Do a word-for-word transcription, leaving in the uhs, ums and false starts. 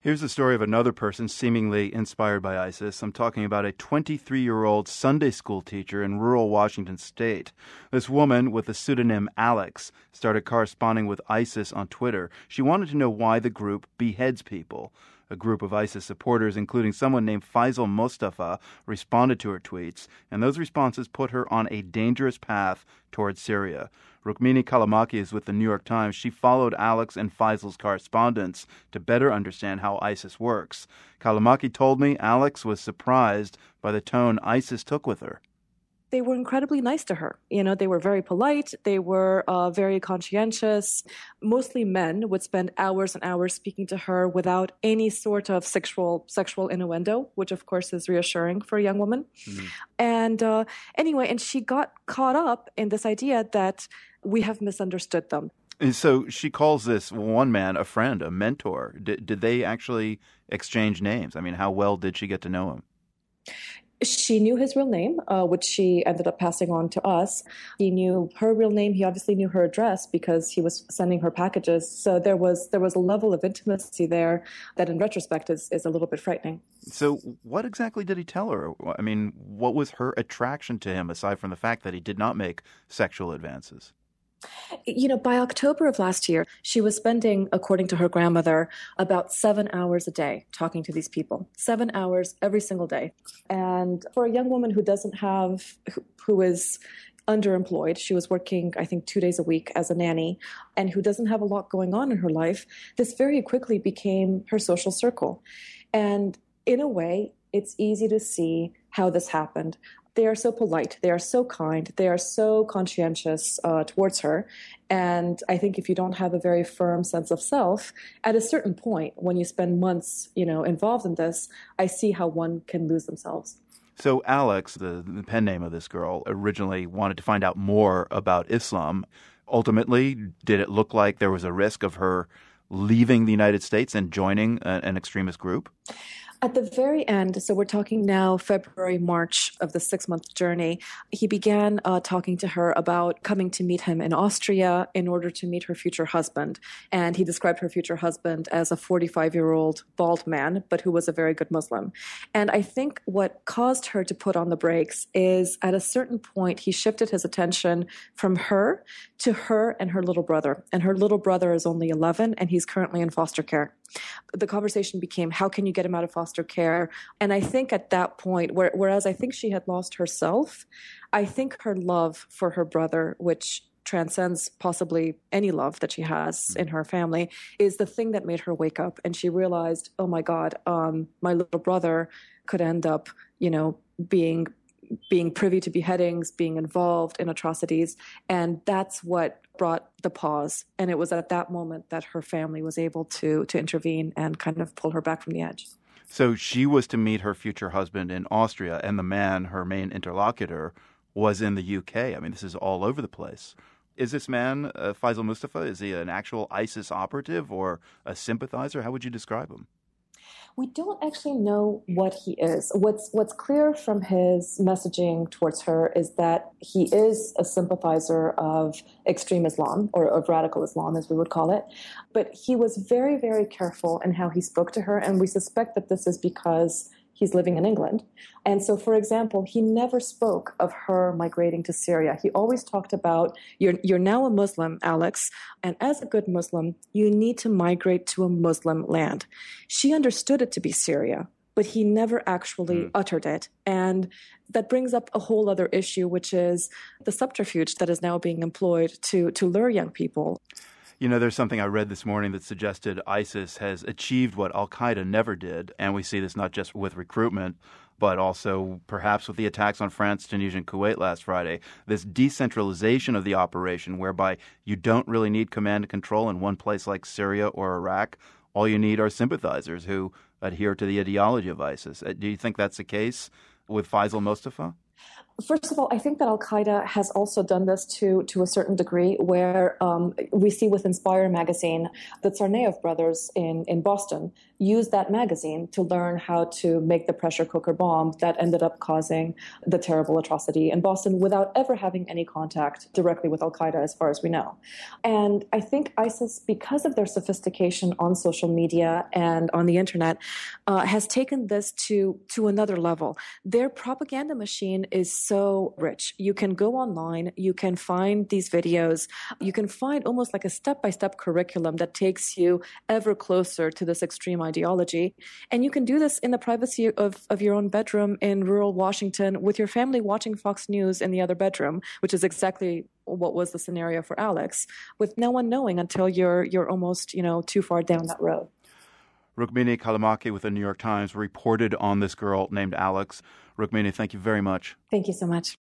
Here's the story of another person seemingly inspired by ISIS. I'm talking about a twenty-three-year-old Sunday school teacher in rural Washington state. This woman, with the pseudonym Alex, started corresponding with ISIS on Twitter. She wanted to know why the group beheads people. A group of ISIS supporters, including someone named Faisal Mustafa, responded to her tweets, and those responses put her on a dangerous path towards Syria. Rukmini Callimachi is with the New York Times. She followed Alex and Faisal's correspondence to better understand how ISIS works. Callimachi told me Alex was surprised by the tone ISIS took with her. They were incredibly nice to her. You know, they were very polite. They were uh, very conscientious. Mostly men would spend hours and hours speaking to her without any sort of sexual sexual innuendo, which of course is reassuring for a young woman. Mm-hmm. And uh, anyway, and she got caught up in this idea that we have misunderstood them. And so she calls this one man a friend, a mentor. Did, did they actually exchange names? I mean, how well did she get to know him? She knew his real name, uh, which she ended up passing on to us. He knew her real name. He obviously knew her address because he was sending her packages. So there was there was a level of intimacy there that in retrospect is, is a little bit frightening. So what exactly did he tell her? I mean, what was her attraction to him aside from the fact that he did not make sexual advances? You know, by October of last year, she was spending, according to her grandmother, about seven hours a day talking to these people. Seven hours every single day. And for a young woman who doesn't have, who, who is underemployed, she was working, I think, two days a week as a nanny, and who doesn't have a lot going on in her life, this very quickly became her social circle. And in a way, it's easy to see how this happened. They are so polite. They are so kind. They are so conscientious uh, towards her. And I think if you don't have a very firm sense of self, at a certain point, when you spend months, you know, involved in this, I see how one can lose themselves. So Alex, the, the pen name of this girl, originally wanted to find out more about Islam. Ultimately, did it look like there was a risk of her leaving the United States and joining a, an extremist group? At the very end, so we're talking now February, March of the six-month journey, he began uh, talking to her about coming to meet him in Austria in order to meet her future husband. And he described her future husband as a forty-five-year-old bald man, but who was a very good Muslim. And I think what caused her to put on the brakes is at a certain point, he shifted his attention from her to her and her little brother. And her little brother is only eleven, and he's currently in foster care. The conversation became, how can you get him out of foster care? And I think at that point, where, whereas I think she had lost herself, I think her love for her brother, which transcends possibly any love that she has in her family, is the thing that made her wake up. And she realized, oh my God, um, my little brother could end up, you know, being being privy to beheadings, being involved in atrocities. And that's what brought the pause. And it was at that moment that her family was able to to intervene and kind of pull her back from the edge. So she was to meet her future husband in Austria, and the man, her main interlocutor, was in the U K. I mean, this is all over the place. Is this man, uh, Faisal Mustafa, is he an actual ISIS operative or a sympathizer? How would you describe him? We don't actually know what he is. What's what's clear from his messaging towards her is that he is a sympathizer of extreme Islam, or of radical Islam, as we would call it. But he was very, very careful in how he spoke to her, and we suspect that this is because he's living in England. And so, for example, he never spoke of her migrating to Syria. He always talked about, you're, you're now a Muslim, Alex, and as a good Muslim, you need to migrate to a Muslim land. She understood it to be Syria, but he never actually mm. uttered it. And that brings up a whole other issue, which is the subterfuge that is now being employed to, to lure young people. You know, there's something I read this morning that suggested ISIS has achieved what al-Qaeda never did. And we see this not just with recruitment, but also perhaps with the attacks on France, Tunisia, and Kuwait last Friday. This decentralization of the operation whereby you don't really need command and control in one place like Syria or Iraq. All you need are sympathizers who adhere to the ideology of ISIS. Do you think that's the case with Faisal Mustafa? First of all, I think that Al-Qaeda has also done this to, to a certain degree, where um, we see with Inspire magazine, the Tsarnaev brothers in, in Boston used that magazine to learn how to make the pressure cooker bomb that ended up causing the terrible atrocity in Boston without ever having any contact directly with Al-Qaeda, as far as we know. And I think ISIS, because of their sophistication on social media and on the internet, uh, has taken this to, to another level. Their propaganda machine is so rich. You can go online, you can find these videos, you can find almost like a step-by-step curriculum that takes you ever closer to this extreme ideology. And you can do this in the privacy of, of your own bedroom in rural Washington with your family watching Fox News in the other bedroom, which is exactly what was the scenario for Alex, with no one knowing until you're you're almost, you know, too far down that road. Rukmini Callimachi with the New York Times reported on this girl named Alex. Rukmini, thank you very much. Thank you so much.